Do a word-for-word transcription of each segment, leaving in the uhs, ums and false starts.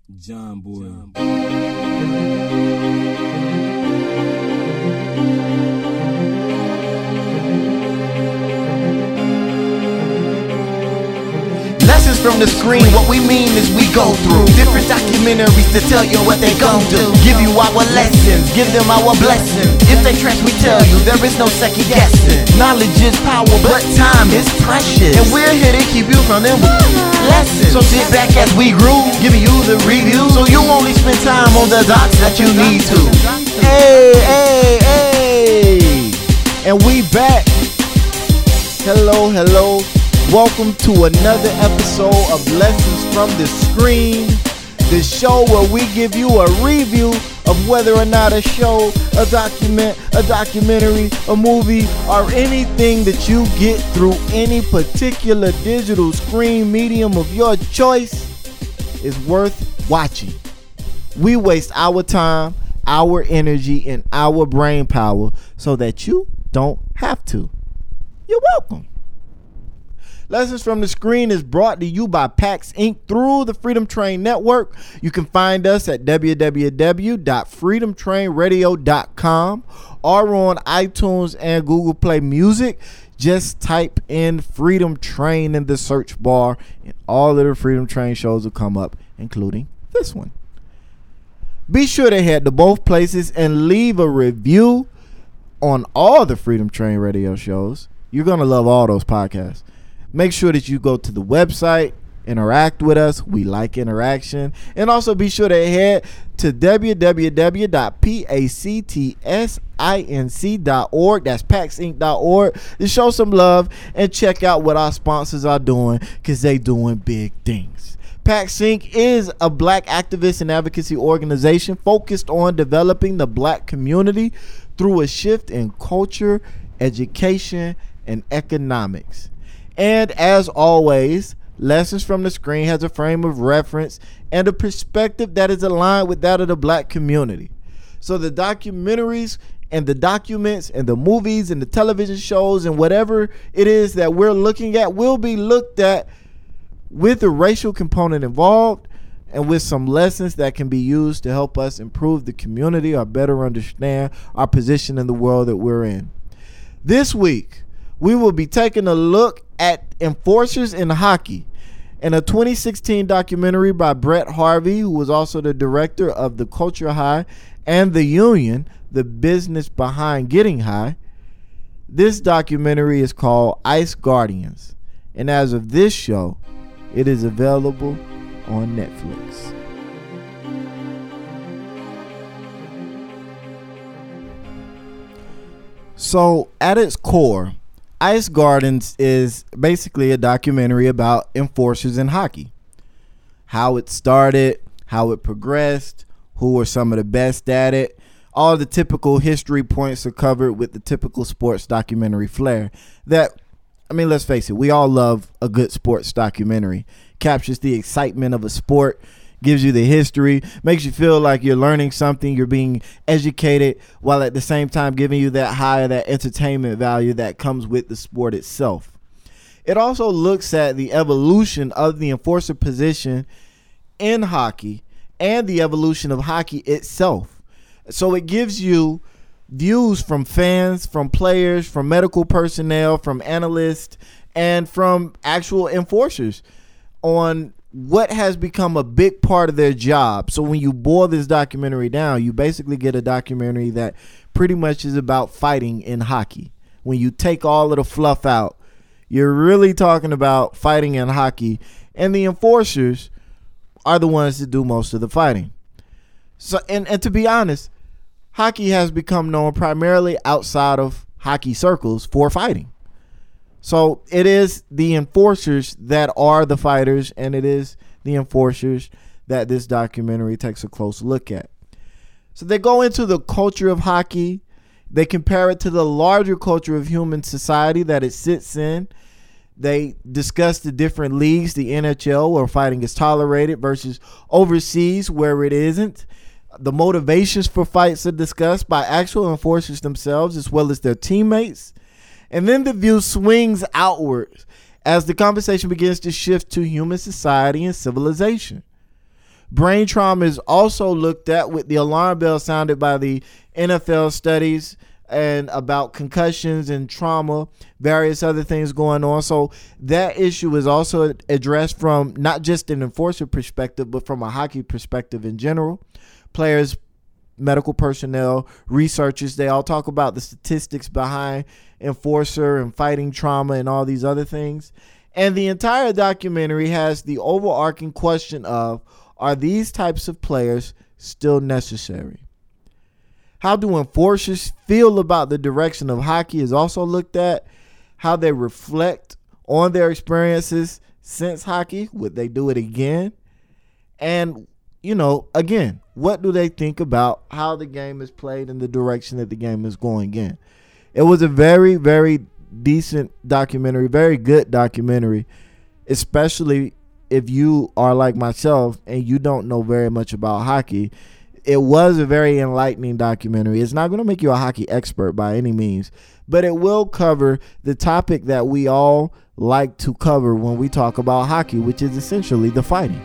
John Boy. John Boy. Lessons from the screen, what we mean is we go through different documentaries to tell you what they gon' do. Give you our lessons, give them our blessings. If they trash, we tell you there is no second guessing. Knowledge is power, but time is precious, and we're here to keep you from them lessons. So sit back as we groove, giving you the review, so you only spend time on the dots that you need to. Hey, hey, hey, and we back. Hello, hello. Welcome to another episode of Lessons from the Screen, the show where we give you a review of whether or not a show, a document, a documentary, a movie, or anything that you get through any particular digital screen medium of your choice is worth watching. We waste our time, our energy, and our brain power so that you don't have to. You're welcome. Lessons from the Screen is brought to you by PAX Incorporated through the Freedom Train Network. You can find us at w w w dot freedom train radio dot com or on iTunes and Google Play Music. Just type in Freedom Train in the search bar and all of the Freedom Train shows will come up, including this one. Be sure to head to both places and leave a review on all the Freedom Train radio shows. You're going to love all those podcasts. Make sure that you go to the website, interact with us. We like interaction. And also be sure to head to w w w dot pactsinc dot org. That's pax inc dot org to show some love and check out what our sponsors are doing, because they doing big things. PAX Incorporated is a black activist and advocacy organization focused on developing the black community through a shift in culture, education, and economics. And as always, Lessons from the Screen has a frame of reference and a perspective that is aligned with that of the black community. So the documentaries and the documents and the movies and the television shows and whatever it is that we're looking at will be looked at with a racial component involved and with some lessons that can be used to help us improve the community or better understand our position in the world that we're in. This week, we will be taking a look at enforcers in hockey in a twenty sixteen documentary by Brett Harvey, who was also the director of The Culture High and The Union, the business behind Getting High. This documentary is called Ice Guardians, and as of this show, it is available on Netflix. So, at its core, Ice Guardians is basically a documentary about enforcers in hockey. How it started, how it progressed, who are some of the best at it. All the typical history points are covered with the typical sports documentary flair. That, I mean, let's face it, we all love a good sports documentary. Captures the excitement of a sport, gives you the history, makes you feel like you're learning something, you're being educated, while at the same time giving you that high, that entertainment value that comes with the sport itself. It also looks at the evolution of the enforcer position in hockey and the evolution of hockey itself. So it gives you views from fans, from players, from medical personnel, from analysts, and from actual enforcers on what has become a big part of their job. So when you boil this documentary down, you basically get a documentary that pretty much is about fighting in hockey. When you take all of the fluff out, you're really talking about fighting in hockey, and the enforcers are the ones that do most of the fighting. So, and, and to be honest, hockey has become known primarily outside of hockey circles for fighting. So it is the enforcers that are the fighters, and it is the enforcers that this documentary takes a close look at. So they go into the culture of hockey. They compare it to the larger culture of human society that it sits in. They discuss the different leagues, the N H L, where fighting is tolerated, versus overseas where it isn't. The motivations for fights are discussed by actual enforcers themselves as well as their teammates. And then the view swings outwards as the conversation begins to shift to human society and civilization. Brain trauma is also looked at with the alarm bell sounded by the N F L studies and about concussions and trauma, various other things going on. So that issue is also addressed from not just an enforcer perspective, but from a hockey perspective in general. Players, medical personnel, researchers, they all talk about the statistics behind enforcer and fighting trauma and all these other things. And the entire documentary has the overarching question of, are these types of players still necessary? How do enforcers feel about the direction of hockey is also looked at. How they reflect on their experiences since hockey. Would they do it again? And, you know, again, what do they think about how the game is played and the direction that the game is going in? It was a very, very decent documentary, very good documentary, especially if you are like myself and you don't know very much about hockey. It was a very enlightening documentary. It's not going to make you a hockey expert by any means, but it will cover the topic that we all like to cover when we talk about hockey, which is essentially the fighting.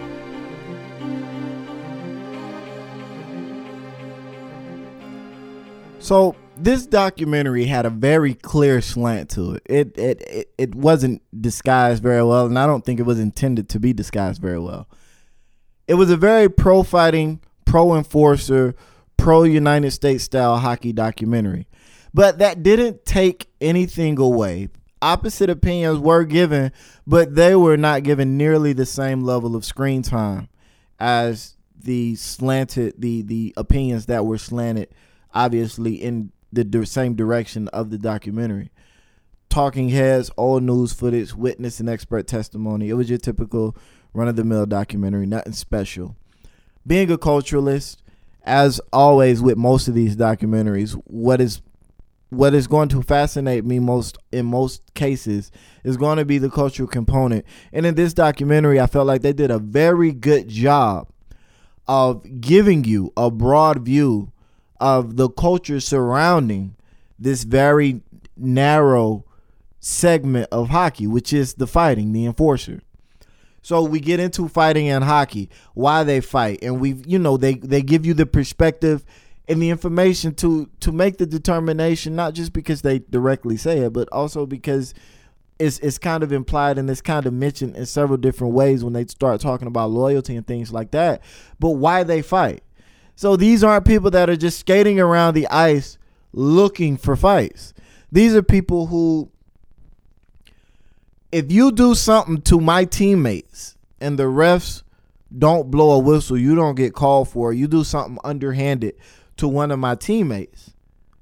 So this documentary had a very clear slant to it. It, it it it wasn't disguised very well, and I don't think it was intended to be disguised very well. It was a very pro-fighting, pro-enforcer, pro-United States style hockey documentary. But that didn't take anything away. Opposite opinions were given, but they were not given nearly the same level of screen time as the slanted, the the opinions that were slanted, obviously in the di- same direction of the documentary. Talking heads, old news footage, witness and expert testimony. It was your typical run-of-the-mill documentary, nothing special. Being a culturalist, as always with most of these documentaries, what is what is going to fascinate me most in most cases is going to be the cultural component. And in this documentary, I felt like they did a very good job of giving you a broad view of the culture surrounding this very narrow segment of hockey, which is the fighting, the enforcer. So we get into fighting and hockey, why they fight, and we, you know, they they give you the perspective and the information to to make the determination, not just because they directly say it, but also because it's it's kind of implied and it's kind of mentioned in several different ways when they start talking about loyalty and things like that. But why they fight. So these aren't people that are just skating around the ice looking for fights. These are people who, if you do something to my teammates and the refs don't blow a whistle, you don't get called for it, you do something underhanded to one of my teammates,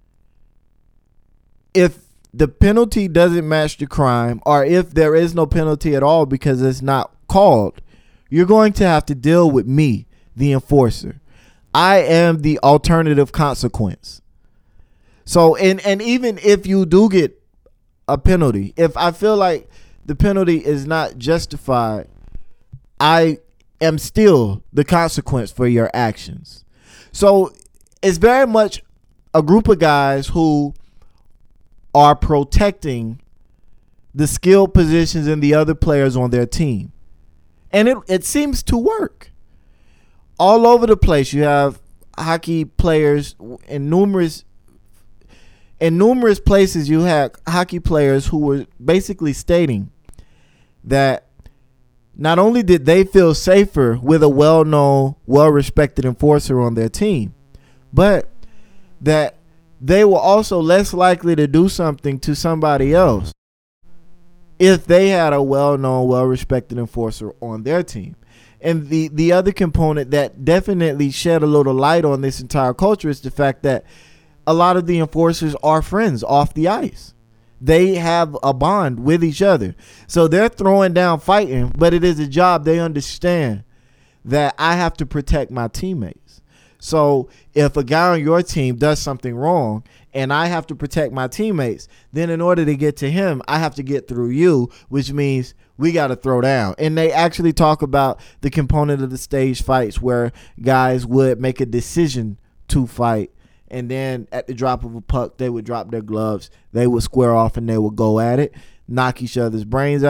if the penalty doesn't match the crime, or if there is no penalty at all because it's not called, you're going to have to deal with me, the enforcer. I am the alternative consequence. So, and, and even if you do get a penalty, if I feel like the penalty is not justified, I am still the consequence for your actions. So it's very much a group of guys who are protecting the skilled positions and the other players on their team. And it, it seems to work. All over the place, you have hockey players in numerous in numerous places. You have hockey players who were basically stating that not only did they feel safer with a well-known, well-respected enforcer on their team, but that they were also less likely to do something to somebody else if they had a well-known, well-respected enforcer on their team. And the, the other component that definitely shed a little light on this entire culture is the fact that a lot of the enforcers are friends off the ice. They have a bond with each other. So they're throwing down fighting, but it is a job. They understand that I have to protect my teammates. So if a guy on your team does something wrong and I have to protect my teammates, then in order to get to him, I have to get through you, which means we got to throw down. And they actually talk about the component of the stage fights where guys would make a decision to fight. And then at the drop of a puck, they would drop their gloves. They would square off and they would go at it, knock each other's brains out,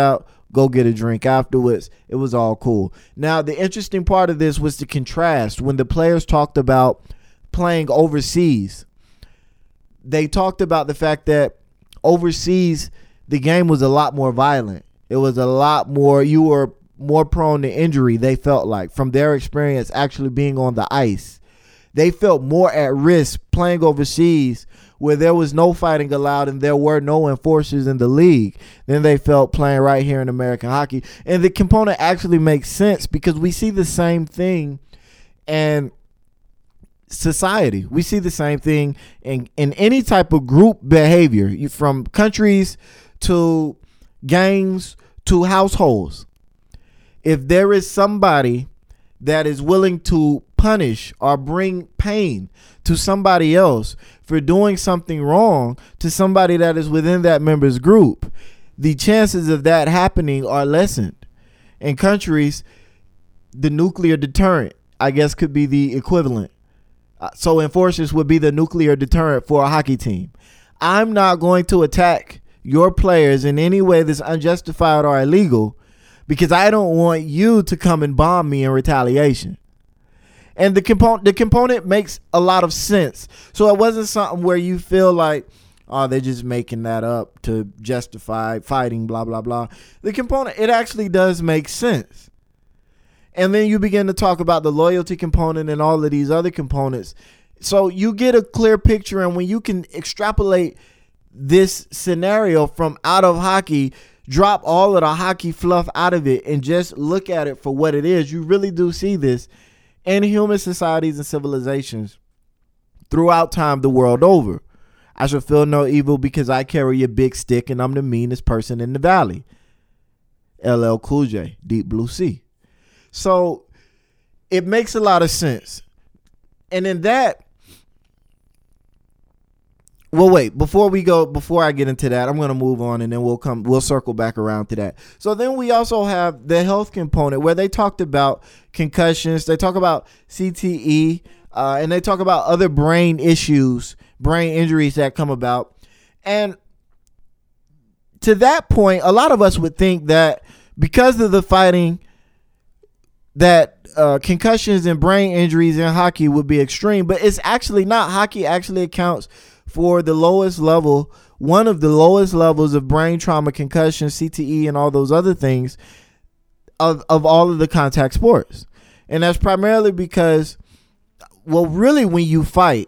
go get a drink afterwards. It was all cool. Now, the interesting part of this was the contrast when the players talked about playing overseas. They talked about the fact that overseas, the game was a lot more violent. It was a lot more, you were more prone to injury, they felt like, from their experience actually being on the ice. They felt more at risk playing overseas where there was no fighting allowed and there were no enforcers in the league than they felt playing right here in American hockey. And the component actually makes sense because we see the same thing in society. We see the same thing in, in any type of group behavior, you, from countries to gangs to households. If there is somebody that is willing to punish or bring pain to somebody else for doing something wrong to somebody that is within that member's group, the chances of that happening are lessened. In countries, the nuclear deterrent, I guess, could be the equivalent. Uh, so enforcers would be the nuclear deterrent for a hockey team. I'm not going to attack your players in any way that's unjustified or illegal because I don't want you to come and bomb me in retaliation. And the component, the component makes a lot of sense. So it wasn't something where you feel like, oh, they're just making that up to justify fighting, blah, blah, blah. The component, it actually does make sense. And then you begin to talk about the loyalty component and all of these other components. So you get a clear picture, and when you can extrapolate this scenario from out of hockey, drop all of the hockey fluff out of it and just look at it for what it is, you really do see this in human societies and civilizations throughout time the world over. I shall feel no evil because I carry a big stick and I'm the meanest person in the valley. L L Cool J, Deep Blue Sea. So it makes a lot of sense. And in that, well, wait, before we go, before I get into that, I'm going to move on and then we'll come, we'll circle back around to that. So then we also have the health component where they talked about concussions. They talk about C T E, uh, and they talk about other brain issues, brain injuries that come about. And to that point, a lot of us would think that because of the fighting, that uh, concussions and brain injuries in hockey would be extreme, but it's actually not. Hockey actually accounts for the lowest level, one of the lowest levels of brain trauma, concussion, C T E, and all those other things of, of all of the contact sports. And that's primarily because, well, really when you fight,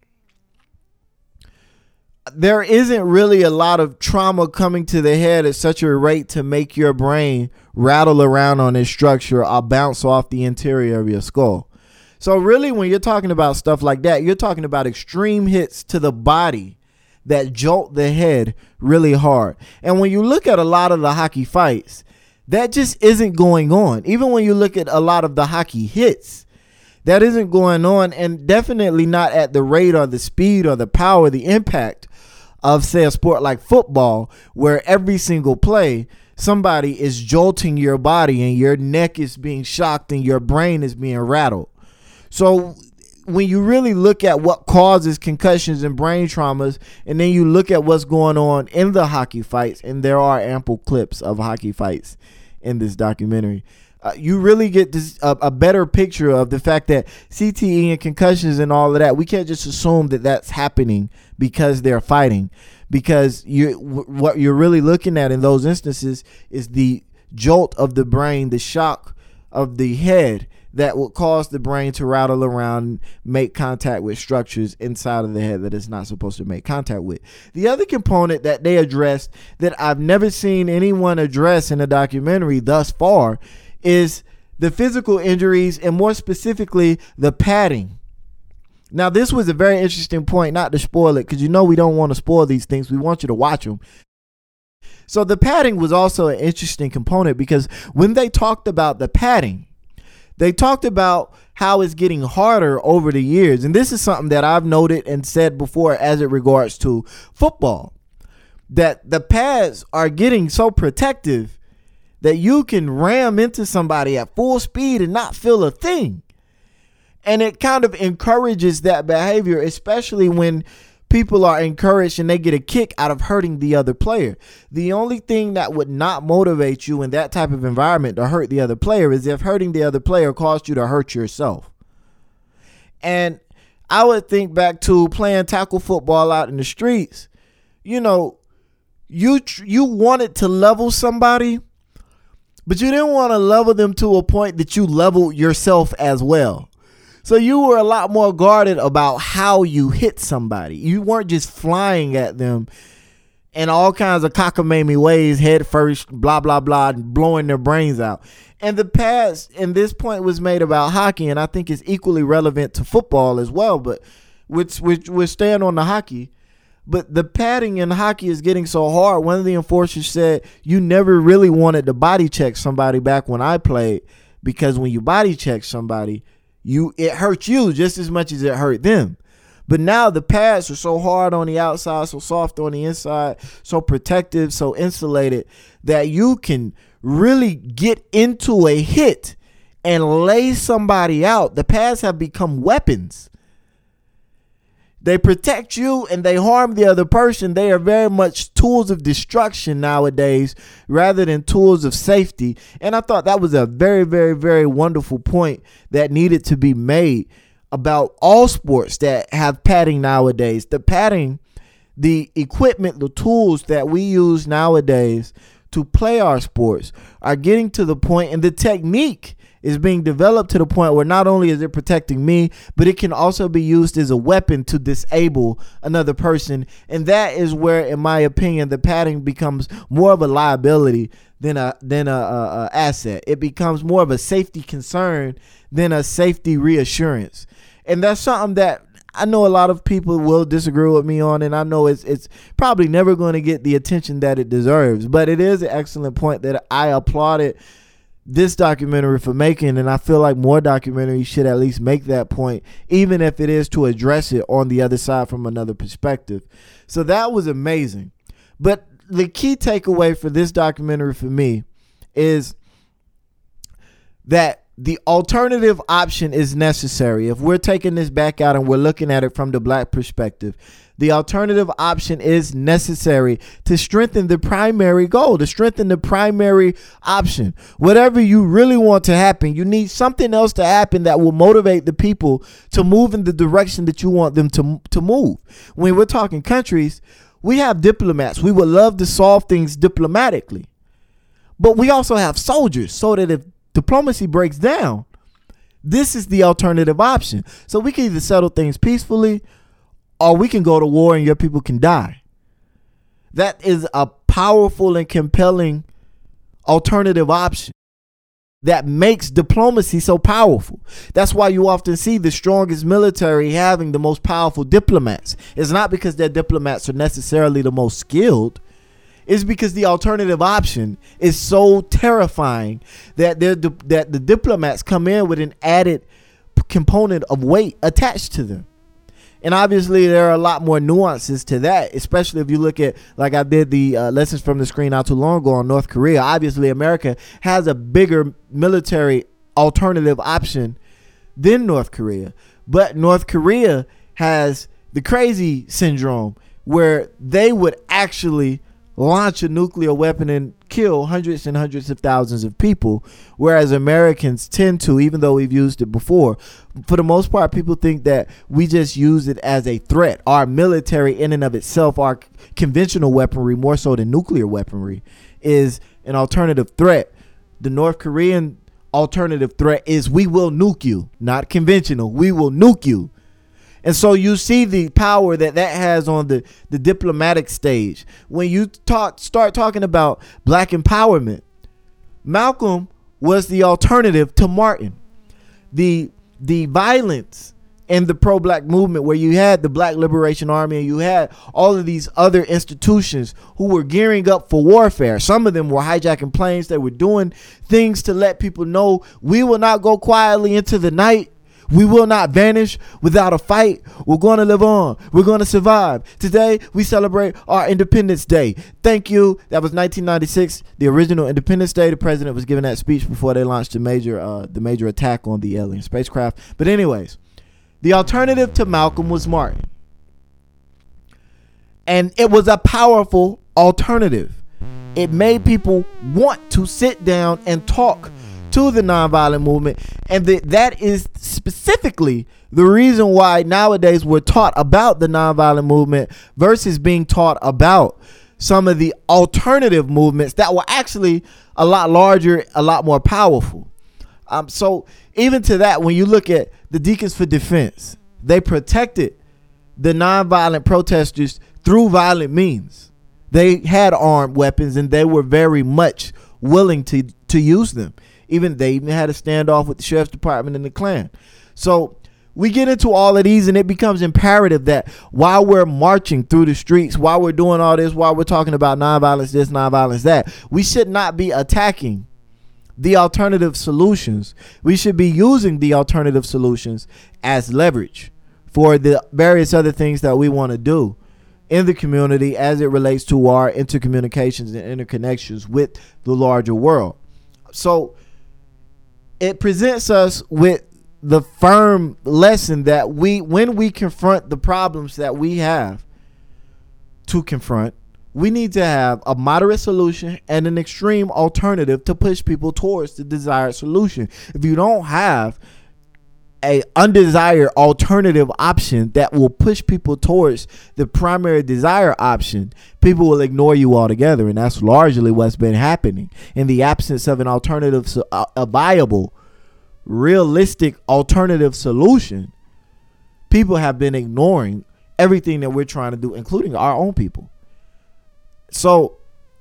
there isn't really a lot of trauma coming to the head at such a rate to make your brain rattle around on its structure or bounce off the interior of your skull. So really, when you're talking about stuff like that, you're talking about extreme hits to the body that jolt the head really hard. And when you look at a lot of the hockey fights, that just isn't going on. Even when you look at a lot of the hockey hits, that isn't going on, and definitely not at the rate or the speed or the power, the impact of, say, a sport like football, where every single play, somebody is jolting your body and your neck is being shocked and your brain is being rattled. So when you really look at what causes concussions and brain traumas, and then you look at what's going on in the hockey fights, and there are ample clips of hockey fights in this documentary, uh, you really get this, uh, a better picture of the fact that C T E and concussions and all of that, we can't just assume that that's happening because they're fighting, because you w- what you're really looking at in those instances is the jolt of the brain, the shock of the head that will cause the brain to rattle around and make contact with structures inside of the head that it's not supposed to make contact with. The other component that they addressed that I've never seen anyone address in a documentary thus far is the physical injuries, and more specifically, the padding. Now, this was a very interesting point, not to spoil it, because you know we don't want to spoil these things. We want you to watch them. So the padding was also an interesting component, because when they talked about the padding, they talked about how it's getting harder over the years. And this is something that I've noted and said before as it regards to football, that the pads are getting so protective that you can ram into somebody at full speed and not feel a thing. And it kind of encourages that behavior, especially when people are encouraged and they get a kick out of hurting the other player. The only thing that would not motivate you in that type of environment to hurt the other player is if hurting the other player caused you to hurt yourself. And I would think back to playing tackle football out in the streets. You know, you you wanted to level somebody, but you didn't want to level them to a point that you leveled yourself as well. So you were a lot more guarded about how you hit somebody. You weren't just flying at them in all kinds of cockamamie ways, head first, blah, blah, blah, and blowing their brains out. And the past, and this point was made about hockey, and I think it's equally relevant to football as well, but which which we're staying on the hockey. But the padding in hockey is getting so hard. One of the enforcers said, you never really wanted to body check somebody back when I played, because when you body check somebody, you it hurts you just as much as it hurt them. But now the pads are so hard on the outside, so soft on the inside, so protective, so insulated, that you can really get into a hit and lay somebody out. The pads have become weapons. They protect you and they harm the other person. They are very much tools of destruction nowadays rather than tools of safety. And I thought that was a very, very, very wonderful point that needed to be made about all sports that have padding nowadays. The padding, the equipment, the tools that we use nowadays to play our sports are getting to the point, and the technique is being developed to the point where not only is it protecting me, but it can also be used as a weapon to disable another person. And that is where, in my opinion, the padding becomes more of a liability than a than a, a, a asset. It becomes more of a safety concern than a safety reassurance. And that's something that I know a lot of people will disagree with me on, and I know it's it's probably never going to get the attention that it deserves. But it is an excellent point that I applauded this documentary for making, and I feel like more documentaries should at least make that point, even if it is to address it on the other side from another perspective. So that was amazing. But the key takeaway for this documentary for me is that the alternative option is necessary. If we're taking this back out and we're looking at it from the black perspective, the alternative option is necessary to strengthen the primary goal, to strengthen the primary option. Whatever you really want to happen, you need something else to happen that will motivate the people to move in the direction that you want them to, to move. When we're talking countries, we have diplomats. We would love to solve things diplomatically. But we also have soldiers, so that if diplomacy breaks down, this is the alternative option. So we can either settle things peacefully, or we can go to war and your people can die. That is a powerful and compelling alternative option that makes diplomacy so powerful. That's why you often see the strongest military having the most powerful diplomats. It's not because their diplomats are necessarily the most skilled. It's because the alternative option is so terrifying that they're that the diplomats come in with an added component of weight attached to them. And obviously there are a lot more nuances to that, especially if you look at, like I did the uh, lessons from the screen not too long ago on North Korea. Obviously America has a bigger military alternative option than North Korea. But North Korea has the crazy syndrome where they would actually launch a nuclear weapon and kill hundreds and hundreds of thousands of people, whereas Americans tend to, even though we've used it before, for the most part, people think that we just use it as a threat. Our military in and of itself, our conventional weaponry, more so than nuclear weaponry, is an alternative threat. The North Korean alternative threat is we will nuke you, not conventional. We will nuke you. And so you see the power that that has on the, the diplomatic stage. When you talk, start talking about black empowerment, Malcolm was the alternative to Martin. The, the violence in the pro-black movement, where you had the Black Liberation Army and you had all of these other institutions who were gearing up for warfare. Some of them were hijacking planes. They were doing things to let people know we will not go quietly into the night. We will not vanish without a fight. We're going to live on. We're going to survive. Today, we celebrate our Independence Day. Thank you. That was nineteen ninety-six, the original Independence Day. The president was giving that speech before they launched the major, uh, the major attack on the alien spacecraft. But anyways, the alternative to Malcolm was Martin. And it was a powerful alternative. It made people want to sit down and talk to the nonviolent movement. And the, that is specifically the reason why nowadays we're taught about the nonviolent movement versus being taught about some of the alternative movements that were actually a lot larger, a lot more powerful. Um, so even to that, when you look at the Deacons for Defense, they protected the nonviolent protesters through violent means. They had armed weapons and they were very much willing to, to use them. Even they even had a standoff with the sheriff's department and the Klan. So we get into all of these and it becomes imperative that while we're marching through the streets, while we're doing all this, while we're talking about nonviolence, this, nonviolence, that, we should not be attacking the alternative solutions. We should be using the alternative solutions as leverage for the various other things that we want to do in the community as it relates to our intercommunications and interconnections with the larger world. So it presents us with the firm lesson that we, when we confront the problems that we have to confront, we need to have a moderate solution and an extreme alternative to push people towards the desired solution. If you don't have a undesired alternative option that will push people towards the primary desired option, people will ignore you altogether. And that's largely what's been happening. In the absence of an alternative, a viable, realistic alternative solution, people have been ignoring everything that we're trying to do, including our own people. So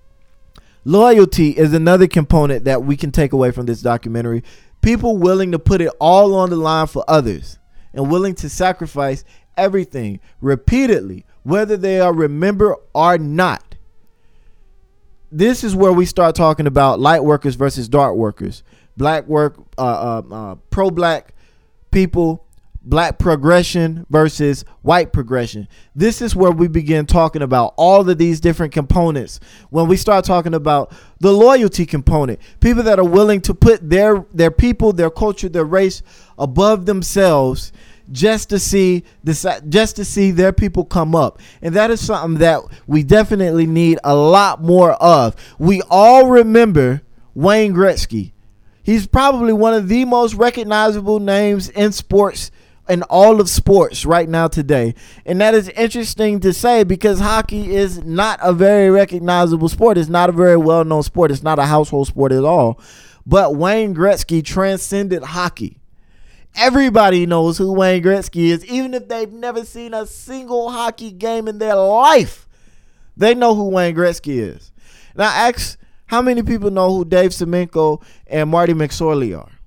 loyalty is another component that we can take away from this documentary. People willing to put it all on the line for others and willing to sacrifice everything repeatedly, whether they are remembered or not. This is where we start talking about light workers versus dark workers, black work, uh, uh, uh, pro-black people, black progression versus white progression. This is where we begin talking about all of these different components. When we start talking about the loyalty component, people that are willing to put their their people, their culture, their race above themselves just to see this, just to see their people come up. And that is something that we definitely need a lot more of. We all remember Wayne Gretzky. He's probably one of the most recognizable names in sports, in all of sports right now today. And that is interesting to say because hockey is not a very recognizable sport. It's not a very well-known sport. It's not a household sport at all. But Wayne Gretzky transcended hockey. Everybody knows who Wayne Gretzky is, even if they've never seen a single hockey game in their life. They know who Wayne Gretzky is. Now ask how many people know who Dave Semenko and Marty McSorley are.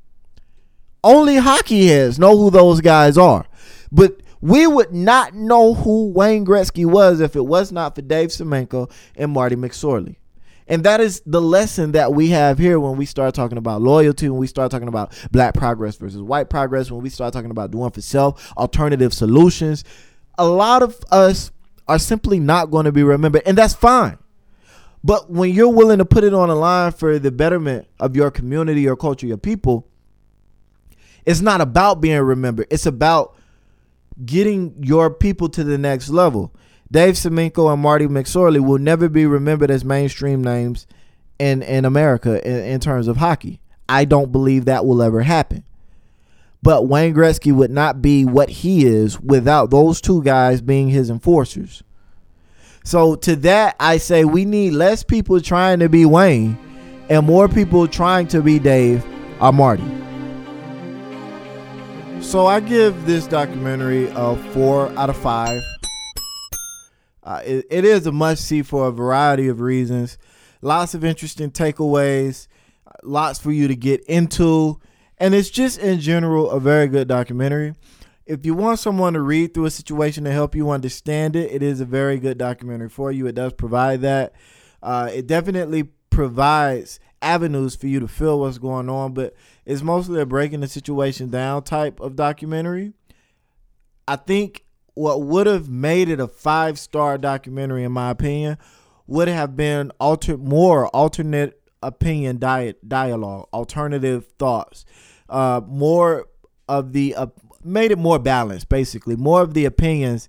Only hockey heads know who those guys are. But we would not know who Wayne Gretzky was if it was not for Dave Semenko and Marty McSorley. And that is the lesson that we have here when we start talking about loyalty, when we start talking about black progress versus white progress, when we start talking about doing for self, alternative solutions. A lot of us are simply not going to be remembered, and that's fine. But when you're willing to put it on the line for the betterment of your community, your culture, your people, it's not about being remembered. It's about getting your people to the next level. Dave Semenko and Marty McSorley will never be remembered as mainstream names in, in America in, in terms of hockey. I don't believe that will ever happen. But Wayne Gretzky would not be what he is without those two guys being his enforcers. So to that, I say we need less people trying to be Wayne and more people trying to be Dave or Marty. So I give this documentary a four out of five. Uh, it, it is a must-see for a variety of reasons. Lots of interesting takeaways, lots for you to get into, and it's just in general a very good documentary. If you want someone to read through a situation to help you understand it, it is a very good documentary for you. It does provide that. Uh, it definitely provides avenues for you to feel what's going on, but it's mostly a breaking the situation down type of documentary. I think what would have made it a five-star documentary, in my opinion, would have been alter more alternate opinion diet dialogue, alternative thoughts, uh, more of the uh, made it more balanced, basically more of the opinions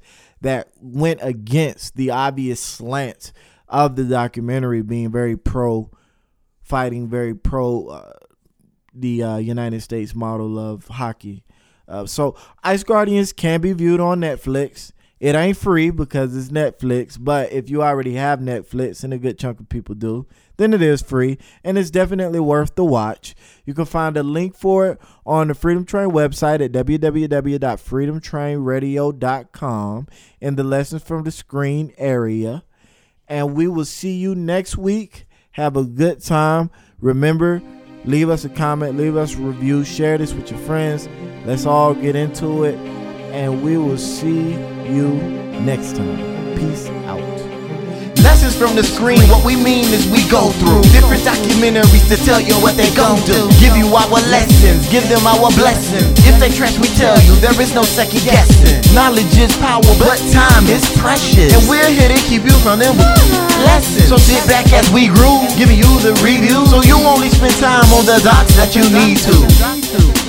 that went against the obvious slant of the documentary, being very pro fighting, very pro uh, the uh, United States model of hockey. Uh, so Ice Guardians can be viewed on Netflix. It ain't free because it's Netflix, but if you already have Netflix, and a good chunk of people do, then it is free, and it's definitely worth the watch. You can find a link for it on the Freedom Train website at w w w dot freedom train radio dot com in the Lessons from the Screen area. And we will see you next week. Have a good time. Remember, leave us a comment, leave us a review, share this with your friends. Let's all get into it, and we will see you next time. Peace out. Lessons from the screen, what we mean is we go through different documentaries to tell you what they gon' do. Give you our lessons, give them our blessings. If they trash, we tell you there is no second guessing. Knowledge is power, but time is precious, and we're here to keep you from them lessons. So sit back as we groove, giving you the review, so you only spend time on the dots that you need to.